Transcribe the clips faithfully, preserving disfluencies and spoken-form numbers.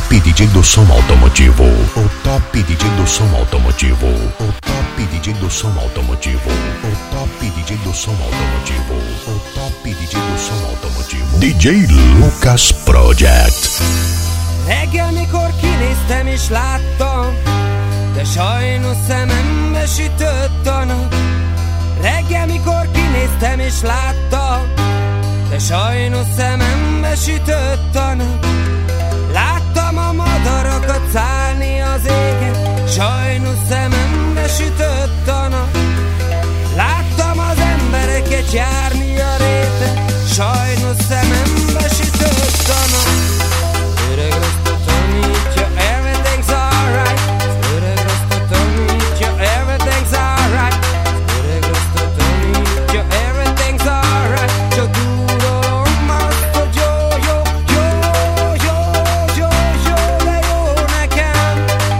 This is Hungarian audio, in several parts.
D J do som automotivo. O top D J do som automotivo. O top D J do som automotivo. O top D J do som automotivo. O top D J do som automotivo. D J Lucas Project. Reggel, mikor kinéztem és láttam, de sajnos szemembe sütött a nap. Reggel, mikor kinéztem és láttam, de sajnos szemembe sütött a nap. Láttam a madarakat szállni az égen, sajnos szemembe sütött a nap. Láttam az embereket járni a réten, sajnos szemembe sütött a nap. Öreg rostot tanítja, everything's alright. Öreg rostot tanítja, everything's alright. Öreg rostot tanítja, everything's alright. Csak tudom azt, hogy jó, jó, jó, jó, jó, jó, de jó nekem.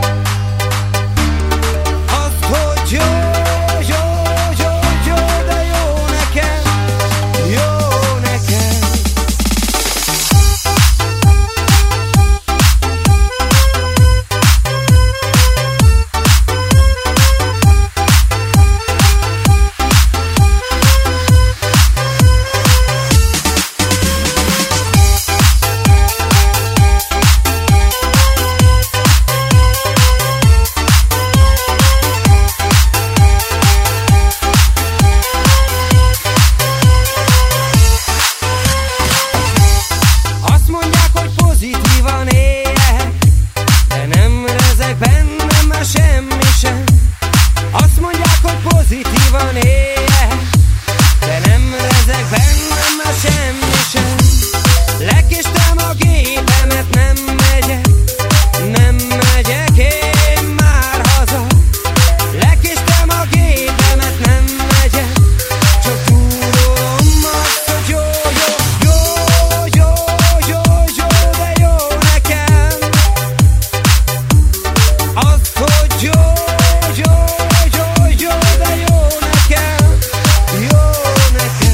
Azt, hogy jó, jó, jó, jó, de jó nekem. Jó nekem. Azt mondják, hogy pozitívan éljek, de nem rezeg bennem már semmi sem. Azt mondják, hogy pozitívan éljek, de nem rezeg bennem már semmi sem. Lekéstem a gépemet, nem megyek, nem megyek én már haza. Lekéstem a gépemet, nem megyek, csak tudom azt, hogy jó, jó, jó, jó, jó, jó, de jó nekem. Azt, hogy jó, jó, jó, jó, de jó nekem. Jó nekem.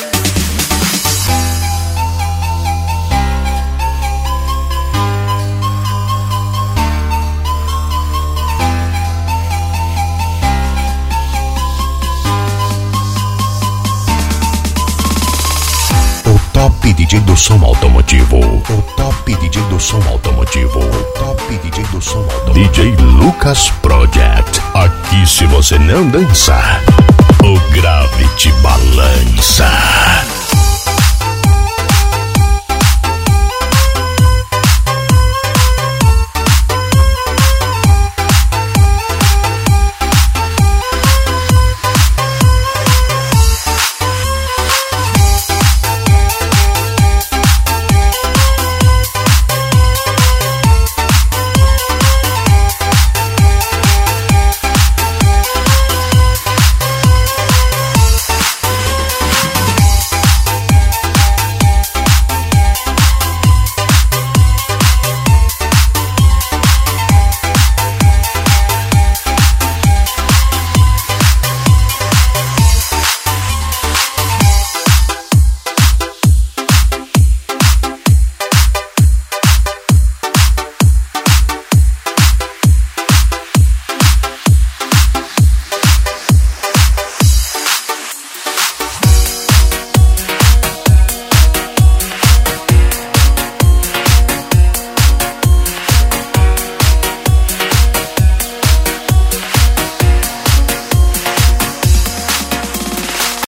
O top D J do som automotivo. O top D J do som automotivo. O top D J do som automotivo. D J Lucas Project. Aqui se você não dançar, o grave te balança.